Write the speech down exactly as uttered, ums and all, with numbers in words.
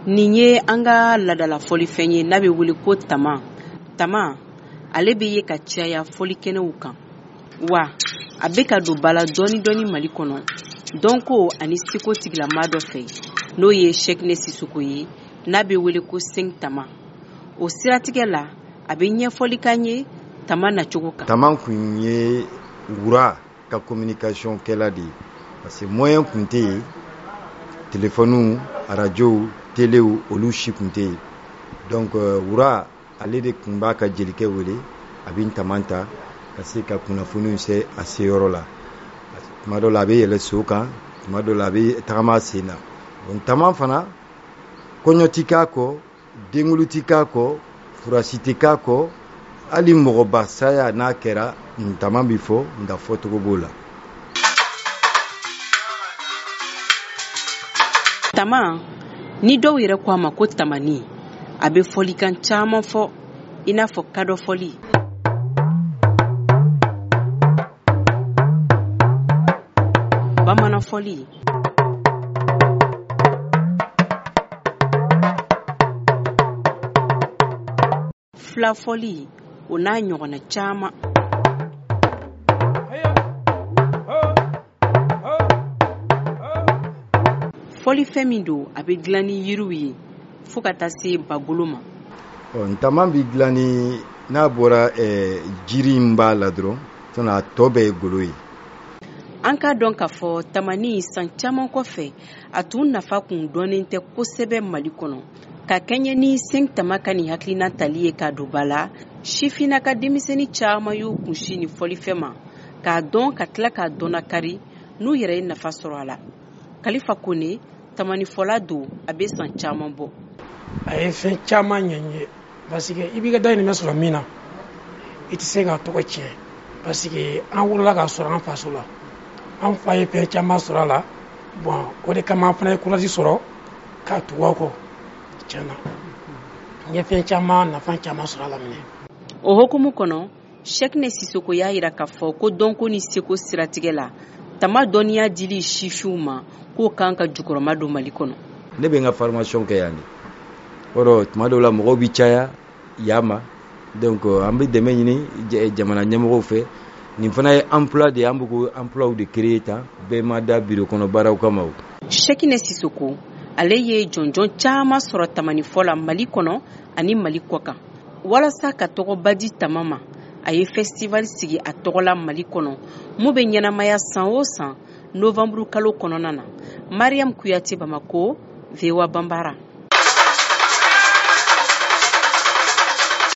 nin ye an ka ladala fɔlifɛn ye n'a bɛ wele ko tama. Tama ale bɛ ye ka caya fɔlikɛnɛw kan wa a bɛ ka don bala dɔɔni dɔɔni Mali kɔnɔ. Donko ani seko tigilama dɔ fɛ n'o ye Cheickness Sissoko ye n'a bɛ wele ko cinq Tama. O siratigɛ la a bɛ ɲɛfɔli k'an ye tama nacogo kan. Tama kun ye wura ka communication kɛla de ye parce que moyen kun tɛ yen, téléphone, radio, télé olu si kun tɛ yen. Donc wura ale de kun b'a ka jelikɛ wele a bɛ tama ta ka se ka kunnafoniw se a seyɔrɔ la. Tuma dɔ la a bɛ yɛlɛ so kan, tuma dɔ la a bɛ tagama sen na. Donc tama fana kɔɲɔ ti k'a kɔ, denkuli ti k'a kɔ, furasi ti k'a kɔ, hali mɔgɔba saya n'a kɛra tama bi fɔ nka fɔcogo b'o la. Tama ni dɔw yɛrɛ ko a ma ko tamani a bɛ fɔlikan caman fɔ i n'a fɔ kadɔ fɔli, bamanan fɔli, fila fɔli o n'a ɲɔgɔnna caman. Fɔlifɛn min don a bɛ dilan ni yiriw ye fo ka taa se bagolo ma. Tama bi dilan ni n'a bɔra jiri in b'a la dɔrɔn tɔnɔ a tɔ bɛɛ ye golo ye. An k'a dɔn k'a fɔ tamani san caman kɔfɛ a tun nafa kun dɔnnen tɛ kosɛbɛ Mali kɔnɔ. Ka kɛɲɛ ni cinq Tama ka nin hakilina tali ye ka don ba la, sifinaka denmisɛnnin caman y'u kunsi ni fɔlifɛn ma k'a dɔn ka tila k'a dɔnna kari n'u yɛrɛ ye nafa sɔrɔ a la. Kalifa Kone tamanifɔla don a bɛ san caman bɔ. A ye fɛn caman ɲɛ n ye parce que i b'i ka dahirimɛ sɔrɔ min na i tɛ se k'a tɔgɔ tiɲɛ parce que an wolola k'a sɔrɔ an faso la, an fa ye fɛn caman sɔrɔ a la. Bon o de kama an fana ye courage sɔrɔ k'a tugu aw kɔ. Tiɲɛna n ye fɛn caman nafa caman sɔrɔ a la minɛ. O hokumu kɔnɔ Cheickness Sissoko y'a jira k'a fɔ ko dɔnko ni seko siratigɛ la tama dɔnniya dili sifiw ma k'o kan ka jukɔrɔma don Mali kɔnɔ. Ne bɛ n ka formation kɛ yan de. Ɔrɔ tuma dɔw la mɔgɔw bi caya yan ma, donc an bɛ dɛmɛ ɲini jamana ɲɛmɔgɔw fɛ. Nin fana ye emploi de, an bɛ ko emploi de créer tan, bɛɛ ma da bureau kɔnɔ baaraw kama o. Cheickness Sissoko ale ye jɔnjɔn caman sɔrɔ tamanifɔ la Mali kɔnɔ ani Mali kɔkan. Walasa ka tɔgɔba di tama ma a ye festival sigi a tɔgɔ la Mali kɔnɔ mun bɛ ɲɛnamaya san o san novembre kalo kɔnɔna na. Mariam Kuyate, Bamako, V O A Bambara.